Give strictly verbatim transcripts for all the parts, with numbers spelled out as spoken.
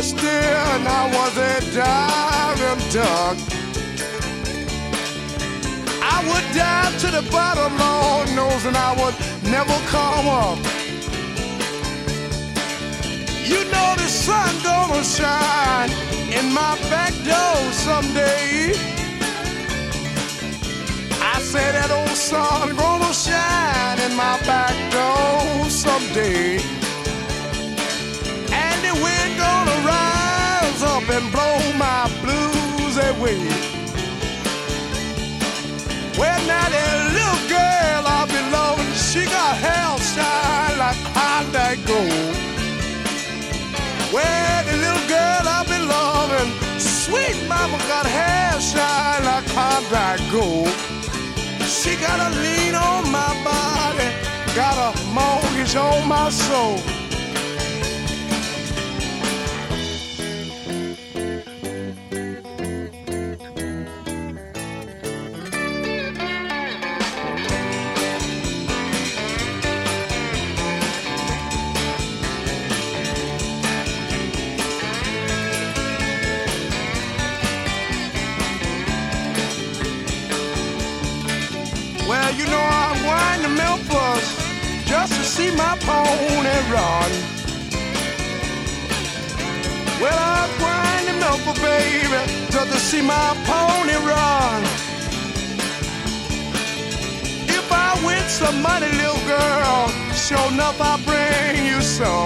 whiskey and I was a diving duck. I would dive to the bottom, Lord knows, and I would never come up. You know the sun gonna shine in my back door someday. I say that old sun gonna shine in my back door someday. And the wind gonna rise up and blow my blues away. Well, now that little girl I be loving, she got hair shine like Klondike gold. Well, the little girl I be loving, sweet mama got hair shine like Klondike gold. She got a lean on my body, got a mortgage on my soul. Well, you know I'm going to Memphis just to see my pony run. Well, I'm going to Memphis, baby, just to see my pony run. If I win some money, little girl, sure enough I'll bring you some.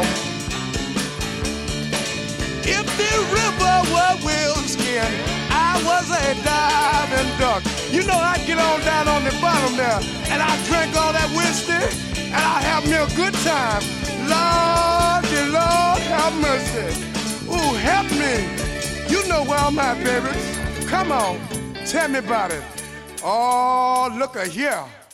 If the river were whale-skin, I was a diving duck. You know I'd get on down on the bottom there, and I'd drink all that whiskey, and I'd have me a good time. Lord, the Lord have mercy. Ooh, help me. You know where I'm at, baby. Come on, tell me about it. Oh, look at here.